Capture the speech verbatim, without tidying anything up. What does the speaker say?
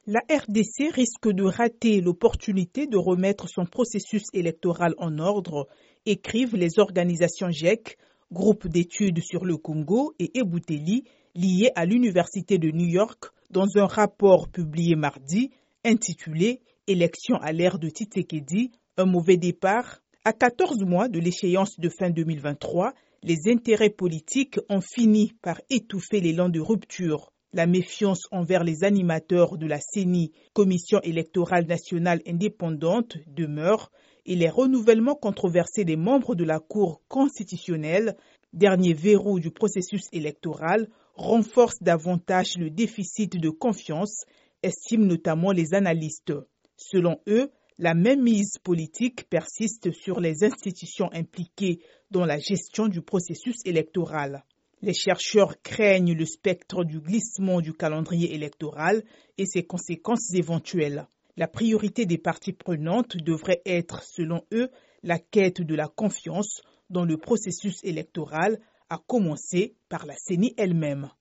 La R D C risque de rater l'opportunité de remettre son processus électoral en ordre, écrivent les organisations G E C, groupe d'études sur le Congo, et Ebouteli, liés à l'Université de New York, dans un rapport publié mardi intitulé « Élections à l'ère de Tshisekedi, un mauvais départ ». À quatorze mois de l'échéance de fin deux mille vingt-trois, les intérêts politiques ont fini par étouffer l'élan de rupture. La méfiance envers les animateurs de la C E N I, Commission électorale nationale indépendante, demeure et les renouvellements controversés des membres de la Cour constitutionnelle, dernier verrou du processus électoral, renforcent davantage le déficit de confiance, estiment notamment les analystes. Selon eux, la mainmise politique persiste sur les institutions impliquées dans la gestion du processus électoral. Les chercheurs craignent le spectre du glissement du calendrier électoral et ses conséquences éventuelles. La priorité des parties prenantes devrait être, selon eux, la quête de la confiance dans le processus électoral, à commencer par la C E N I elle-même.